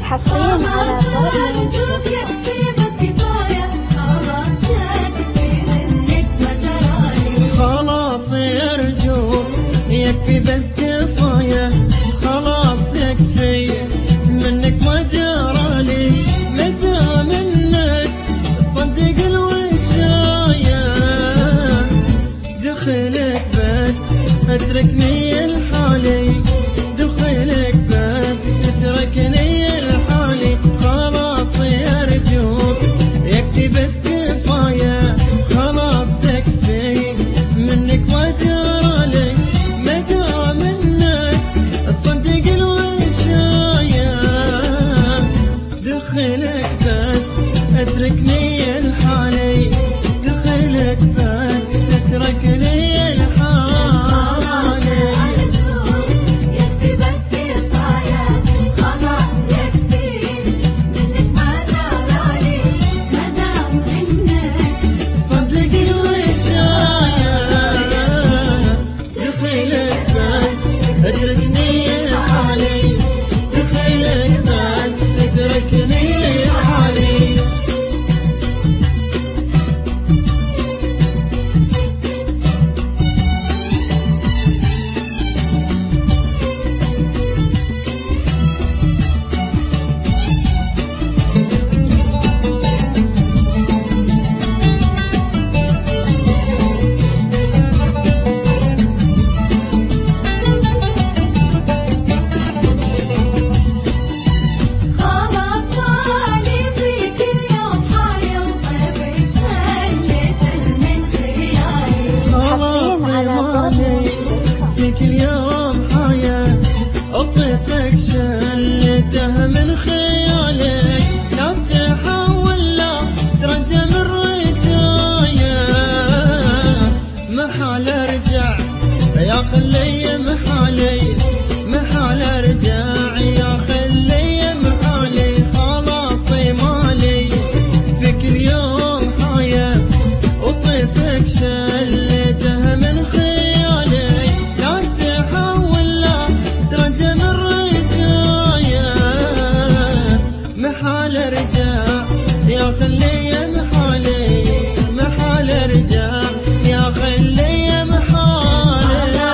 حصريا على طرب خلاص يرجوك يكفي بس كفاية، خلاص يكفي منك ما جرالي، متى منك تصدق الوشاية، دخلك بس اتركني لحالي، دخلك بس اتركني لحالي، خلاص يرجوك يكفي بس كفاية، خلاص يكفي منك ما جرالي، متى منك تصدق الوشاية، دخلك بس اتركني لحالي، دخلك بس اتركني كل يوم حياة أطفك شلته من خيالك، لا تحول لا ترجع من رجايا، محال ارجع يا خلي محالي، محال ارجع يا خلي محالي، خلاص مالي في كل يوم حياة أطفك شلته من خيالك، محال ارجع يا خلي محالي، محال ارجع يا خلي محالي،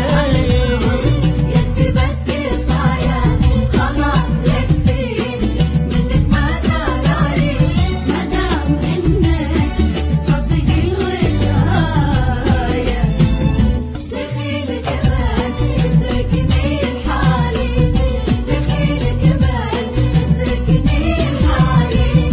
يكفي بس كفاية، خلاص يكفي منك ما جرالي، ما دام انك تصدق الوشاية، دخيلك بس اتركني لحالي، دخيلك بس اتركني لحالي.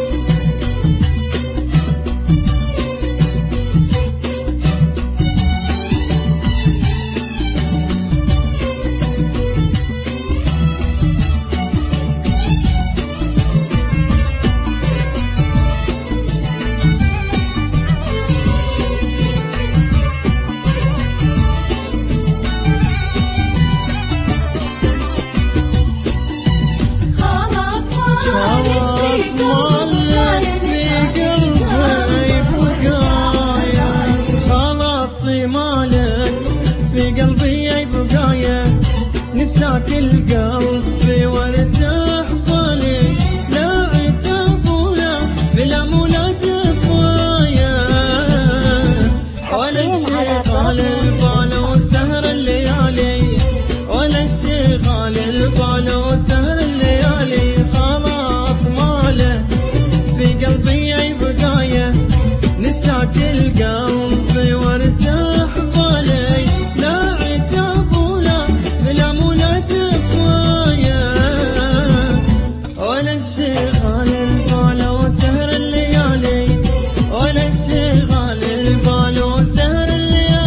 مالك في قلبي بقايا، نساك القلب وارتاح بالي، لا عتاب ولا بلام ولا جفايا، ولا الشغال البال وسهر الليالي، ولا الشغال البال وسهر الليالي، خلاص مالك في قلبي بقايا، نساك القلب وارتاح بالي، لا عتاب ولا بلام ولا جفايا، ولا الشغال البال وسهر الليالي، ولا الشغال البال وسهر الليالي،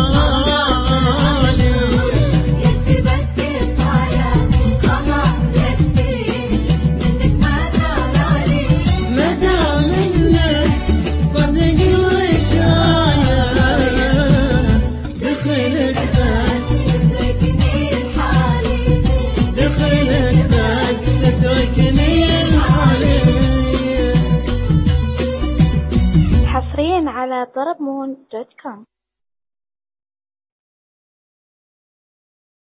يكفي بس كفاية، خلاص يكفي منك ما جرالي، ما دام منك صدق الوشاية، دخلك بس اتركني لحالي، دخلك بس اتركني لحالي. حصريا على طربمون.com.